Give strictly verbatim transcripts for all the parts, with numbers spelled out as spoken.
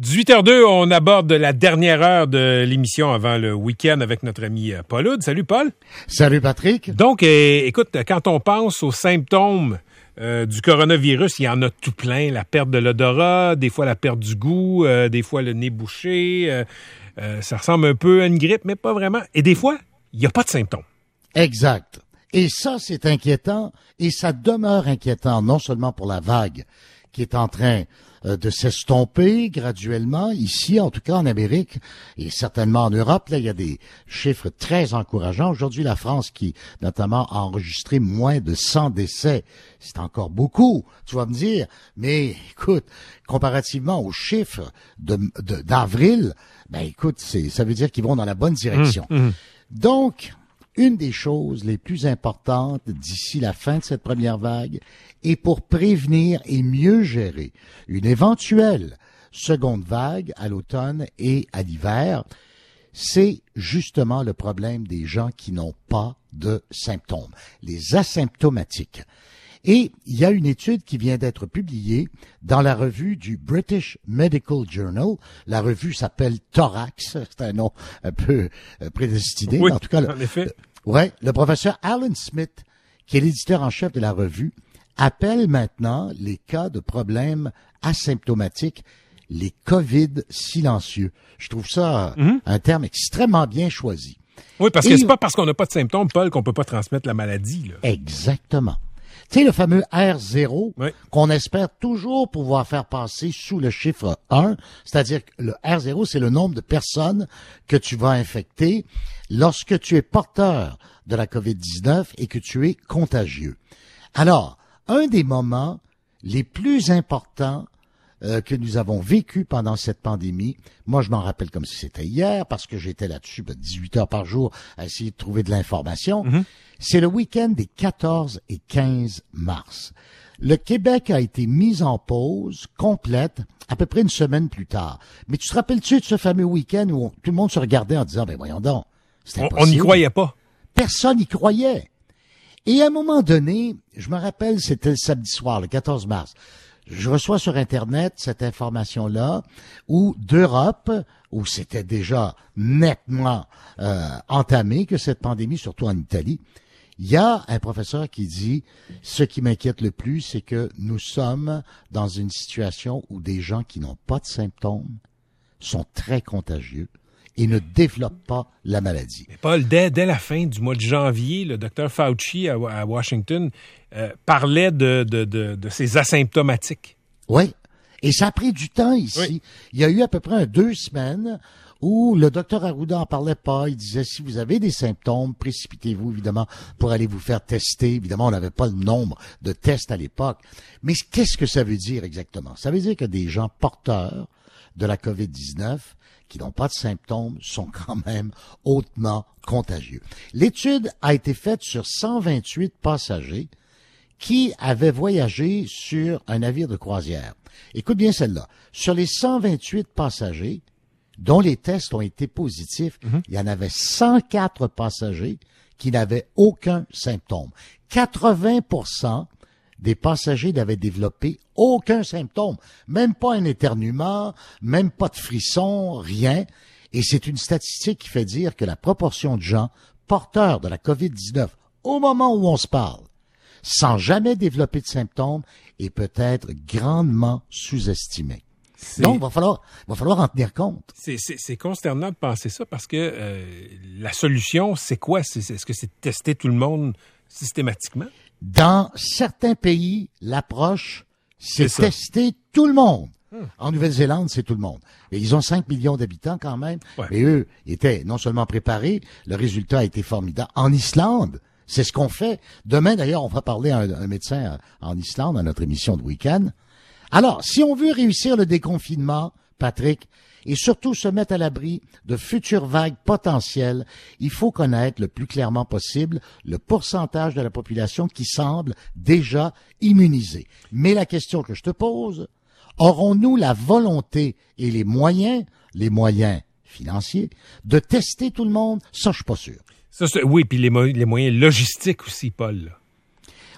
dix-huit heures zéro deux, on aborde la dernière heure de l'émission avant le week-end avec notre ami Paul Oud. Salut Paul. Salut Patrick. Donc, eh, écoute, quand on pense aux symptômes euh, du coronavirus, il y en a tout plein. La perte de l'odorat, des fois la perte du goût, euh, des fois le nez bouché. Euh, euh, ça ressemble un peu à une grippe, mais pas vraiment. Et des fois, il n'y a pas de symptômes. Exact. Et ça, c'est inquiétant, et ça demeure inquiétant, non seulement pour la vague qui est en train euh, de s'estomper graduellement, ici, en tout cas en Amérique, et certainement en Europe. Là, il y a des chiffres très encourageants. Aujourd'hui, la France, qui notamment a enregistré moins de cent décès, c'est encore beaucoup, tu vas me dire, mais écoute, comparativement aux chiffres de, de, d'avril, ben écoute, c'est, ça veut dire qu'ils vont dans la bonne direction. Mmh, mmh. Donc, une des choses les plus importantes d'ici la fin de cette première vague est pour prévenir et mieux gérer une éventuelle seconde vague à l'automne et à l'hiver, c'est justement le problème des gens qui n'ont pas de symptômes, les asymptomatiques. Et il y a une étude qui vient d'être publiée dans la revue du British Medical Journal. La revue s'appelle Thorax. C'est un nom un peu prédestiné. Oui, en tout cas, en effet. Le, ouais, le professeur Alan Smith, qui est l'éditeur en chef de la revue, appelle maintenant les cas de problèmes asymptomatiques les COVID silencieux. Je trouve ça mm-hmm. un terme extrêmement bien choisi. Oui, parce que Et, c'est pas parce qu'on n'a pas de symptômes, Paul, qu'on peut pas transmettre la maladie, là. Exactement. Tu sais, le fameux R zéro, oui. qu'on espère toujours pouvoir faire passer sous le chiffre un, c'est-à-dire que le R zéro, c'est le nombre de personnes que tu vas infecter lorsque tu es porteur de la COVID dix-neuf et que tu es contagieux. Alors, un des moments les plus importants euh, que nous avons vécu pendant cette pandémie, moi je m'en rappelle comme si c'était hier, parce que j'étais là-dessus dix-huit heures par jour à essayer de trouver de l'information, mm-hmm. c'est le week-end des quatorze et quinze mars. Le Québec a été mis en pause complète à peu près une semaine plus tard. Mais tu te rappelles-tu de ce fameux week-end où on, tout le monde se regardait en disant, ben voyons donc, c'est impossible. On n'y croyait pas. Personne n'y croyait. Et à un moment donné, je me rappelle, c'était le samedi soir, le quatorze mars, je reçois sur Internet cette information-là où d'Europe, où c'était déjà nettement euh, entamé que cette pandémie, surtout en Italie, il y a un professeur qui dit « Ce qui m'inquiète le plus, c'est que nous sommes dans une situation où des gens qui n'ont pas de symptômes sont très contagieux et ne développent pas la maladie. » Mais Paul, dès, dès la fin du mois de janvier, le docteur Fauci à, à Washington euh, parlait de, de, de, de ces asymptomatiques. Oui, et ça a pris du temps ici. Oui. Il y a eu à peu près deux semaines où le docteur Arruda n'en parlait pas. Il disait, si vous avez des symptômes, précipitez-vous, évidemment, pour aller vous faire tester. Évidemment, on n'avait pas le nombre de tests à l'époque. Mais qu'est-ce que ça veut dire exactement? Ça veut dire que des gens porteurs de la COVID dix-neuf qui n'ont pas de symptômes sont quand même hautement contagieux. L'étude a été faite sur cent vingt-huit passagers qui avaient voyagé sur un navire de croisière. Écoute bien celle-là. Sur les cent vingt-huit passagers dont les tests ont été positifs, mm-hmm. il y en avait cent quatre passagers qui n'avaient aucun symptôme. quatre-vingts pour cent des passagers n'avaient développé aucun symptôme, même pas un éternuement, même pas de frisson, rien. Et c'est une statistique qui fait dire que la proportion de gens porteurs de la COVID dix-neuf, au moment où on se parle, sans jamais développer de symptômes, est peut-être grandement sous-estimée. C'est... Donc, il va falloir, va falloir en tenir compte. C'est, c'est, c'est consternant de penser ça parce que euh, la solution, c'est quoi? C'est, est-ce que c'est de tester tout le monde systématiquement? Dans certains pays, l'approche, c'est, c'est tester tout le monde. Hum. En Nouvelle-Zélande, c'est tout le monde. Et ils ont cinq millions d'habitants quand même. Ouais. Mais eux étaient non seulement préparés, le résultat a été formidable. En Islande, c'est ce qu'on fait. Demain, d'ailleurs, on va parler à un, un médecin en Islande, à notre émission de week-end. Alors, si on veut réussir le déconfinement, Patrick, et surtout se mettre à l'abri de futures vagues potentielles, il faut connaître le plus clairement possible le pourcentage de la population qui semble déjà immunisée. Mais la question que je te pose, aurons-nous la volonté et les moyens, les moyens financiers, de tester tout le monde? Ça, je suis pas sûr. Ça, c'est, oui, puis les, mo- les moyens logistiques aussi, Paul.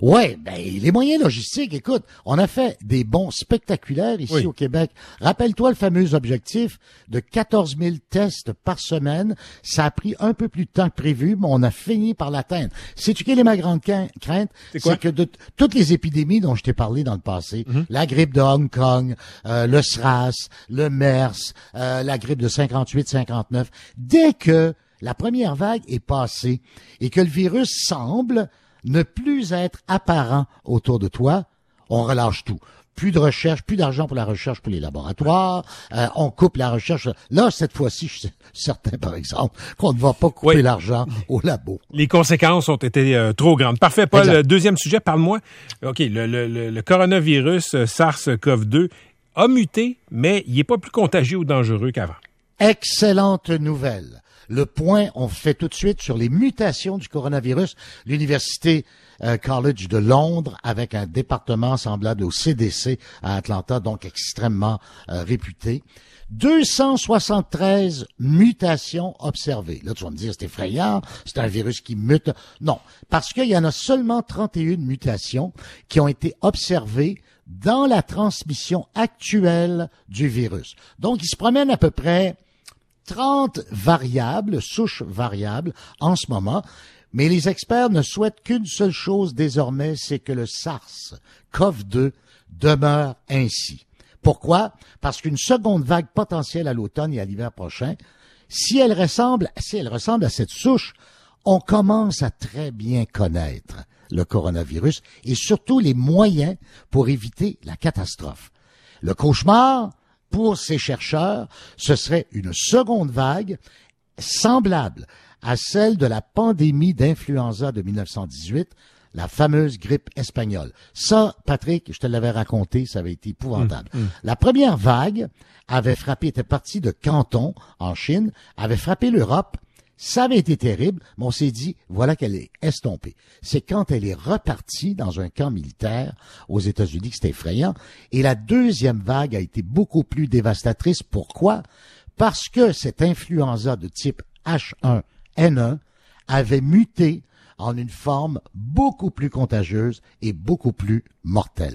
Ouais, ben les moyens logistiques, écoute, on a fait des bons spectaculaires ici oui. au Québec. Rappelle-toi le fameux objectif de quatorze mille tests par semaine. Ça a pris un peu plus de temps que prévu, mais on a fini par l'atteindre. Sais-tu quelle est ma grande crainte? C'est quoi? C'est que de t- toutes les épidémies dont je t'ai parlé dans le passé, mm-hmm. la grippe de Hong Kong, euh, le SRAS, le MERS, euh, la grippe de cinquante-huit cinquante-neuf, dès que la première vague est passée et que le virus semble ne plus être apparent autour de toi, on relâche tout. Plus de recherche, plus d'argent pour la recherche pour les laboratoires, euh, on coupe la recherche. Là, cette fois-ci, je suis certain, par exemple, qu'on ne va pas couper oui. l'argent au labo. Les conséquences ont été euh, trop grandes. Parfait, Paul. Exact. Deuxième sujet, parle-moi. OK, le, le, le, le coronavirus euh, SARS-CoV deux a muté, mais il n'est pas plus contagieux ou dangereux qu'avant. Excellente nouvelle. Le point, on fait tout de suite sur les mutations du coronavirus. L'Université euh, College de Londres, avec un département semblable au C D C à Atlanta, donc extrêmement euh, réputé. deux cent soixante-treize mutations observées. Là, tu vas me dire, c'est effrayant, c'est un virus qui mute. Non, parce qu'il y en a seulement trente et une mutations qui ont été observées dans la transmission actuelle du virus. Donc, il se promène à peu près trente variables, souches variables en ce moment, mais les experts ne souhaitent qu'une seule chose désormais, c'est que le SARS-CoV deux demeure ainsi. Pourquoi? Parce qu'une seconde vague potentielle à l'automne et à l'hiver prochain, si elle ressemble, si elle ressemble à cette souche, on commence à très bien connaître le coronavirus et surtout les moyens pour éviter la catastrophe. Le cauchemar, pour ces chercheurs, ce serait une seconde vague semblable à celle de la pandémie d'influenza de mille neuf cent dix-huit, la fameuse grippe espagnole. Ça, Patrick, je te l'avais raconté, ça avait été épouvantable. Mmh, mmh. La première vague avait frappé, était partie de Canton, en Chine, avait frappé l'Europe. Ça avait été terrible, mais on s'est dit, voilà qu'elle est estompée. C'est quand elle est repartie dans un camp militaire aux États-Unis que c'était effrayant. Et la deuxième vague a été beaucoup plus dévastatrice. Pourquoi? Parce que cette influenza de type H un N un avait muté en une forme beaucoup plus contagieuse et beaucoup plus mortelle.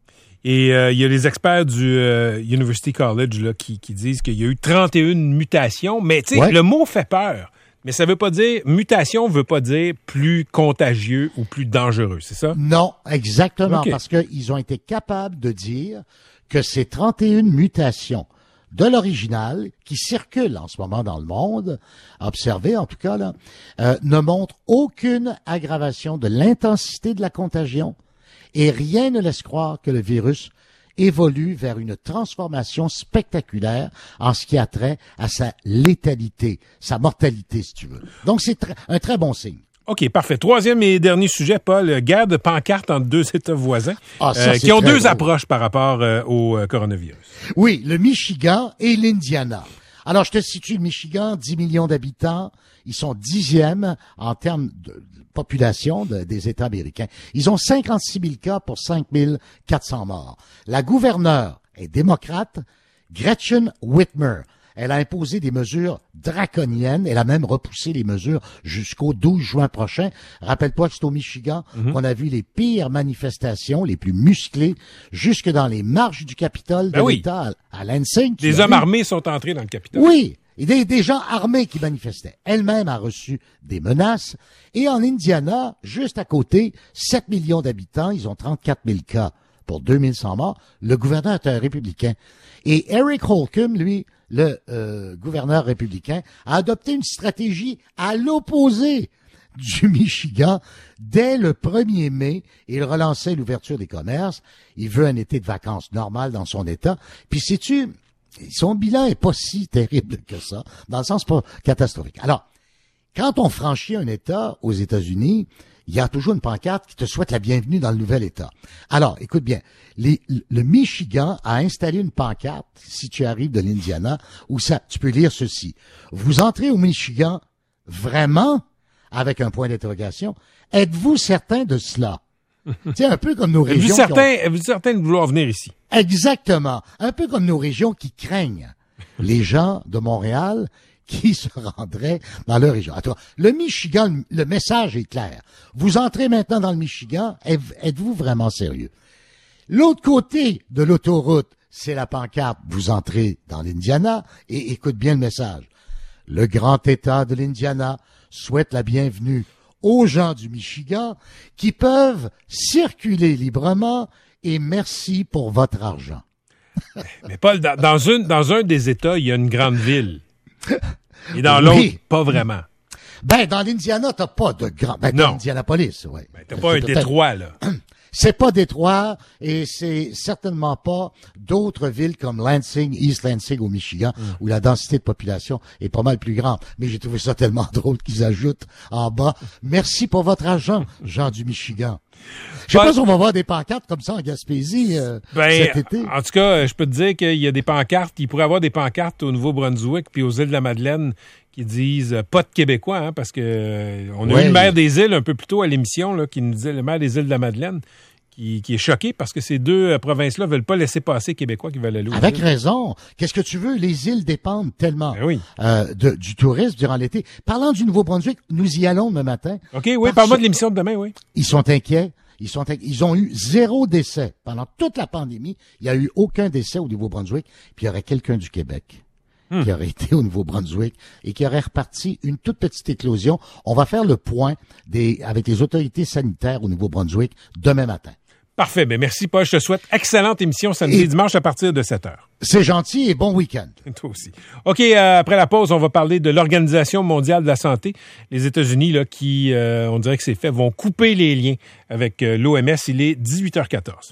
Et il euh, y a les experts du euh, University College là, qui, qui disent qu'il y a eu trente et une mutations, mais tu sais, ouais. le mot fait peur. Mais ça veut pas dire, mutation veut pas dire plus contagieux ou plus dangereux, c'est ça? Non, exactement, okay. parce qu'ils ont été capables de dire que ces trente et une mutations de l'original, qui circulent en ce moment dans le monde, observées en tout cas, là, euh, ne montrent aucune aggravation de l'intensité de la contagion et rien ne laisse croire que le virus évolue vers une transformation spectaculaire en ce qui a trait à sa létalité, sa mortalité, si tu veux. Donc, c'est tr- un très bon signe. OK, parfait. Troisième et dernier sujet, Paul, guerre de pancartes entre deux États voisins ah, ça, euh, qui ont deux drôle. approches par rapport euh, au euh, coronavirus. Oui, le Michigan et l'Indiana. Alors, je te situe le Michigan, dix millions d'habitants. Ils sont dixièmes en termes de population de, des États américains. Ils ont cinquante-six mille cas pour cinq mille quatre cents morts. La gouverneure est démocrate, Gretchen Whitmer. Elle a imposé des mesures draconiennes. Elle a même repoussé les mesures jusqu'au douze juin prochain. Rappelle-toi que c'est au Michigan mm-hmm. qu'on a vu les pires manifestations, les plus musclées, jusque dans les marches du Capitole de ben l'État oui. à Lansing. Des hommes vu? armés sont entrés dans le Capitole. Oui, et des, des gens armés qui manifestaient. Elle-même a reçu des menaces. Et en Indiana, juste à côté, sept millions d'habitants, ils ont trente-quatre mille cas pour deux mille cent morts. Le gouverneur est un républicain. Et Eric Holcomb, lui, le euh, gouverneur républicain, a adopté une stratégie à l'opposé du Michigan. Dès le premier mai, il relançait l'ouverture des commerces. Il veut un été de vacances normal dans son État. Puis sais-tu, son bilan est pas si terrible que ça, dans le sens pas catastrophique. Alors, quand on franchit un État aux États-Unis, il y a toujours une pancarte qui te souhaite la bienvenue dans le nouvel État. Alors, écoute bien, les, le Michigan a installé une pancarte, si tu arrives de l'Indiana, où ça, tu peux lire ceci. Vous entrez au Michigan vraiment, avec un point d'interrogation, êtes-vous certain de cela? C'est un peu comme nos régions. Êtes-vous certain, ont... êtes-vous certain de vouloir venir ici? Exactement. Un peu comme nos régions qui craignent. Les gens de Montréal, qui se rendraient dans leur région. Attends, le Michigan, le message est clair. Vous entrez maintenant dans le Michigan, êtes-vous vraiment sérieux? L'autre côté de l'autoroute, c'est la pancarte, vous entrez dans l'Indiana, et écoute bien le message. Le grand État de l'Indiana souhaite la bienvenue aux gens du Michigan qui peuvent circuler librement et merci pour votre argent. Mais Paul, dans, dans, une, dans un des États, il y a une grande ville. Et dans l'autre, oui. Pas vraiment. Ben, dans l'Indiana, t'as pas de grand... Ben, non. Dans l'Indianapolis, oui. Ben, t'as pas un détroit, là. C'est pas Détroit et c'est certainement pas d'autres villes comme Lansing, East Lansing au Michigan, mm. où la densité de population est pas mal plus grande. Mais j'ai trouvé ça tellement drôle qu'ils ajoutent en bas « Merci pour votre argent, gens du Michigan ». Je sais pas, pas si on va voir des pancartes comme ça en Gaspésie euh, ben, cet été. En tout cas, je peux te dire qu'il y a des pancartes, il pourrait y avoir des pancartes au Nouveau-Brunswick puis aux îles de la Madeleine qui disent euh, pas de Québécois, hein, parce que euh, on a ouais. eu le maire des îles un peu plus tôt à l'émission là, qui nous disait, le maire des îles de la Madeleine, qui, qui est choqué parce que ces deux euh, provinces-là veulent pas laisser passer Québécois qui veulent aller aux Avec îles. raison. Qu'est-ce que tu veux? Les îles dépendent tellement ben oui. euh, de, du tourisme durant l'été. Parlant du Nouveau-Brunswick, nous y allons demain matin. OK, oui, parle-moi de l'émission de demain, oui. Ils sont inquiets. Ils sont, ils ont eu zéro décès. Pendant toute la pandémie, il n'y a eu aucun décès au Nouveau-Brunswick. Puis il y aurait quelqu'un du Québec hmm. qui aurait été au Nouveau-Brunswick et qui aurait reparti une toute petite éclosion. On va faire le point des, avec les autorités sanitaires au Nouveau-Brunswick demain matin. Parfait. Ben merci, Paul. Je te souhaite excellente émission samedi et dimanche à partir de sept heures. C'est gentil et bon week-end. Toi aussi. OK, euh, après la pause, on va parler de l'Organisation mondiale de la santé. Les États-Unis, là, qui, euh, on dirait que c'est fait, vont couper les liens avec euh, l'O M S. Il est dix-huit heures quatorze.